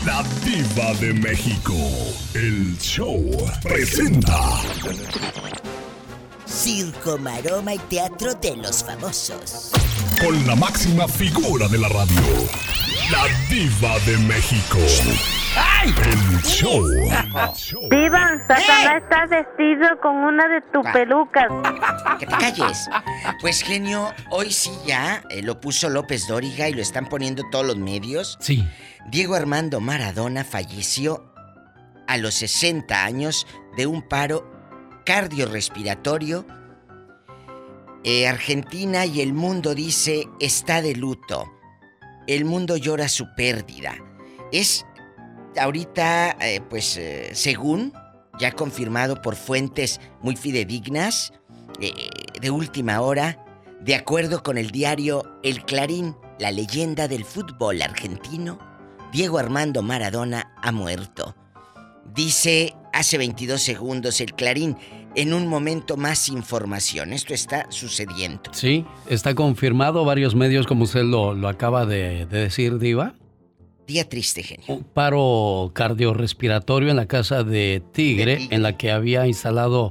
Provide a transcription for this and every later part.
La Diva de México. El show presenta Circo, maroma y teatro de los famosos. Con la máxima figura de la radio, la Diva de México. ¡Ay! El show. Diva, Satanás está vestido con una de tus pelucas. Que te calles. Pues genio, hoy sí ya lo puso López Dóriga y lo están poniendo todos los medios. Sí. Diego Armando Maradona falleció a los 60 años de un paro cardiorrespiratorio. Argentina y el mundo dice está de luto. El mundo llora su pérdida. Es ahorita, según ya confirmado por fuentes muy fidedignas, de última hora, de acuerdo con el diario El Clarín, la leyenda del fútbol argentino, Diego Armando Maradona ha muerto. Dice hace 22 segundos El Clarín, en un momento más información. Esto está sucediendo. Sí, está confirmado, varios medios, como usted lo acaba de decir, Diva. Día triste, genio. Un paro cardiorrespiratorio en la casa de Tigre, en la que había instalado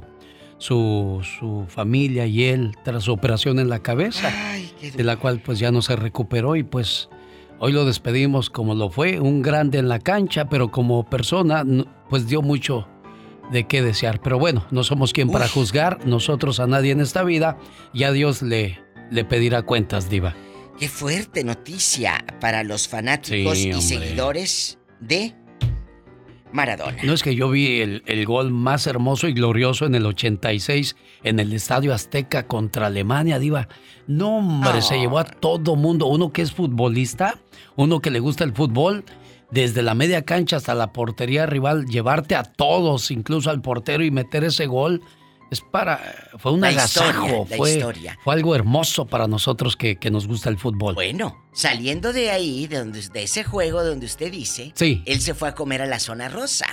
su familia y él tras su operación en la cabeza. Ay, qué duro. De la cual pues ya no se recuperó y pues hoy lo despedimos como lo fue, un grande en la cancha, pero como persona pues dio mucho de qué desear. Pero bueno, no somos quien para juzgar nosotros a nadie en esta vida, y a Dios le pedirá cuentas, Diva. Qué fuerte noticia para los fanáticos Sí, y hombre. seguidores de Maradona. No es que yo vi el gol más hermoso y glorioso en el 86 en el Estadio Azteca contra Alemania, Diva. No, hombre, se llevó a todo mundo. Uno que es futbolista, uno que le gusta el fútbol, desde la media cancha hasta la portería rival, llevarte a todos, incluso al portero, y meter ese gol. Fue un agasajo, fue algo hermoso para nosotros que nos gusta el fútbol. Bueno, saliendo de ahí, de ese juego donde usted dice, sí, él se fue a comer a la zona rosa.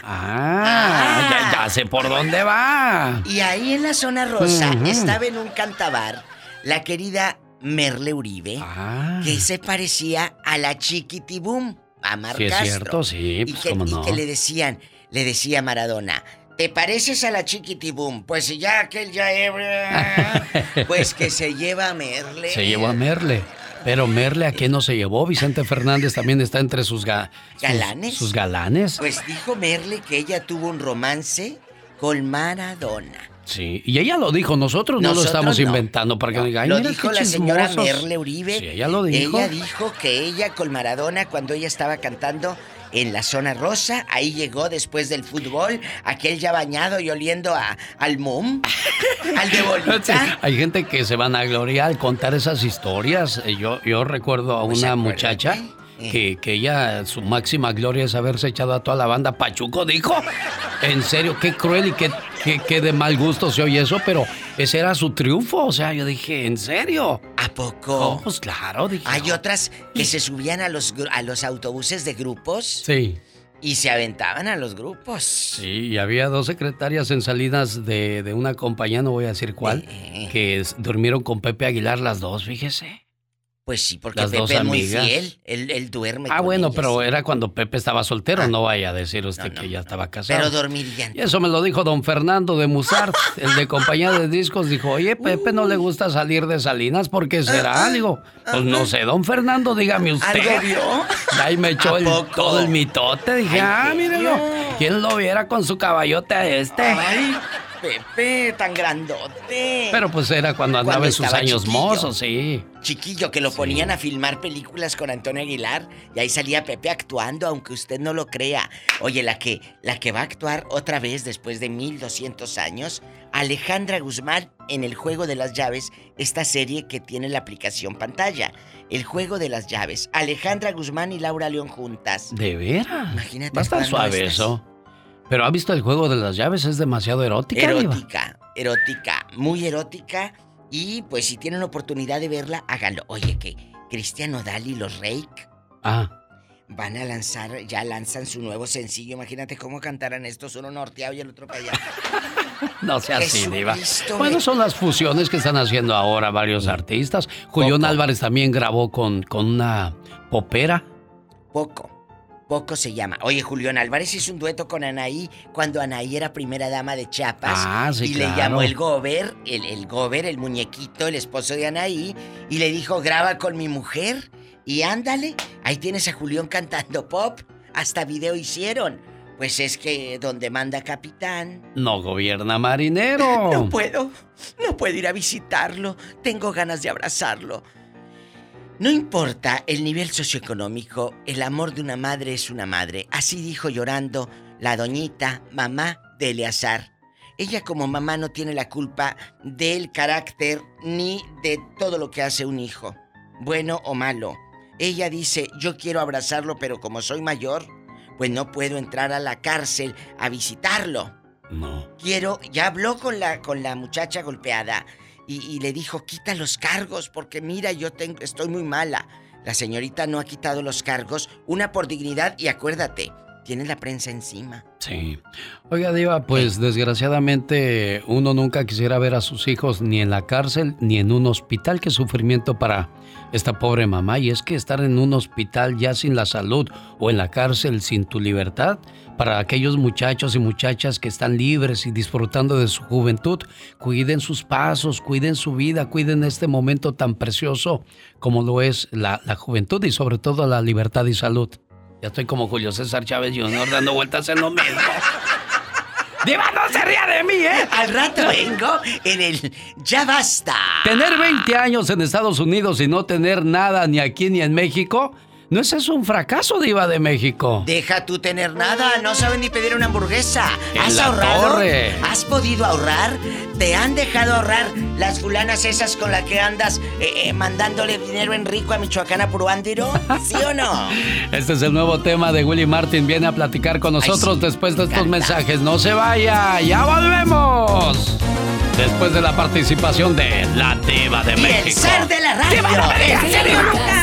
Ya sé por dónde va. Y ahí en la zona rosa estaba en un cantabar la querida Merle Uribe, que se parecía a la Chiquitibum, a Mar Sí, es Castro. cierto, sí, pues cómo no. Y que le decía Maradona, ¿te pareces a la Chiquitibum? Pues si ya aquel ya pues que se lleva a Merle. Se llevó a Merle. Pero Merle, ¿a quién no se llevó? Vicente Fernández también está entre sus ¿Galanes? Sus galanes. Pues dijo Merle que ella tuvo un romance con Maradona. Sí, y ella lo dijo, nosotros no lo estamos inventando para que no digan, lo mira dijo qué la señora chismosos. Merle Uribe. Sí, ella lo dijo. Ella dijo que ella con Maradona, cuando ella estaba cantando en la zona rosa, ahí llegó después del fútbol, aquel ya bañado y oliendo al mum, al de bolita. Sí, hay gente que se van a gloriar al contar esas historias. Yo recuerdo a una muchacha que ella, su máxima gloria es haberse echado a toda la banda. Pachuco dijo, en serio, qué cruel y qué de mal gusto se oye eso, pero ese era su triunfo. O sea, yo dije, ¿en serio? ¿A poco? Pues claro, dije. Hay otras que se subían a los autobuses de grupos. Sí. Y se aventaban a los grupos. Sí, y había 2 secretarias en salidas de una compañía, no voy a decir cuál, que durmieron con Pepe Aguilar las dos, fíjese. Pues sí, porque Las Pepe dos es muy amigas. fiel. Él duerme con Bueno, ellas. pero era cuando Pepe estaba soltero, no vaya a decir usted que ya estaba casado. Pero dormirían. Y eso me lo dijo don Fernando de Musart, el de compañía de discos. Dijo, oye, Pepe no le gusta salir de Salinas, ¿por qué será? Digo, pues no sé, don Fernando, dígame usted. ¿Algo vio? Ahí me echó todo el mitote. Dije, mírelo, ¿quién lo viera con su caballote a este? Ay, Pepe, tan grandote. Pero pues era cuando andaba en sus estaba años chiquillo. mozos, sí. Chiquillo, que lo ponían a filmar películas con Antonio Aguilar y ahí salía Pepe actuando, aunque usted no lo crea. Oye, la que va a actuar otra vez después de 1200 años, Alejandra Guzmán en El Juego de las Llaves, esta serie que tiene la aplicación pantalla. El Juego de las Llaves. Alejandra Guzmán y Laura León juntas. ¿De veras? Imagínate. Va a estar cuando suave eso. Pero ¿ha visto El Juego de las Llaves? Es demasiado erótica, Erótica, muy erótica. Y pues si tienen oportunidad de verla, háganlo. Oye, que Cristian Nodal y los Reik van a ya lanzan su nuevo sencillo. Imagínate cómo cantarán estos, uno norteado y el otro para allá. No sea así, Diva. Jesucristo, Bueno, son las fusiones que están haciendo ahora varios artistas. Julián Álvarez también grabó con una popera. Poco Poco se llama. Oye, Julián Álvarez hizo un dueto con Anaí cuando Anaí era primera dama de Chiapas. Sí, y claro. Le llamó el Gober, el muñequito, el esposo de Anaí, y le dijo, graba con mi mujer. Y ándale, ahí tienes a Julián cantando pop. Hasta video hicieron. Pues es que donde manda capitán... No gobierna marinero. No puedo ir a visitarlo. Tengo ganas de abrazarlo. No importa el nivel socioeconómico, el amor de una madre es una madre. Así dijo llorando la doñita, mamá de Eleazar. Ella como mamá no tiene la culpa del carácter ni de todo lo que hace un hijo, bueno o malo. Ella dice, yo quiero abrazarlo, pero como soy mayor, pues no puedo entrar a la cárcel a visitarlo. No. Ya habló con la muchacha golpeada. Y le dijo, quita los cargos, porque mira, estoy muy mala. La señorita no ha quitado los cargos, una por dignidad, y acuérdate, tiene la prensa encima. Sí. Oiga, Diva, pues desgraciadamente uno nunca quisiera ver a sus hijos ni en la cárcel ni en un hospital. Qué sufrimiento para esta pobre mamá. Y es que estar en un hospital ya sin la salud o en la cárcel sin tu libertad, para aquellos muchachos y muchachas que están libres y disfrutando de su juventud, cuiden sus pasos, cuiden su vida, cuiden este momento tan precioso como lo es la juventud y sobre todo la libertad y salud. Ya estoy como Julio César Chávez Jr. dando vueltas en lo mismo. ¡Diva, no se ría de mí, eh! Al rato vengo en el Ya Basta. Tener 20 años en Estados Unidos y no tener nada ni aquí ni en México, ¿no es eso un fracaso, Diva de México? Deja tú tener nada, no saben ni pedir una hamburguesa. ¿Has ahorrado? ¿Has podido ahorrar? ¿Te han dejado ahorrar las fulanas esas con las que andas mandándole dinero en rico a Michoacán a Puruándiro? ¿Sí o no? Este es el nuevo tema de Willy Martin. Viene a platicar con nosotros después de estos mensajes. ¡No se vaya! ¡Ya volvemos! Después de la participación de la Diva de México. ¡Y el ser de la radio! ¡Diva de México!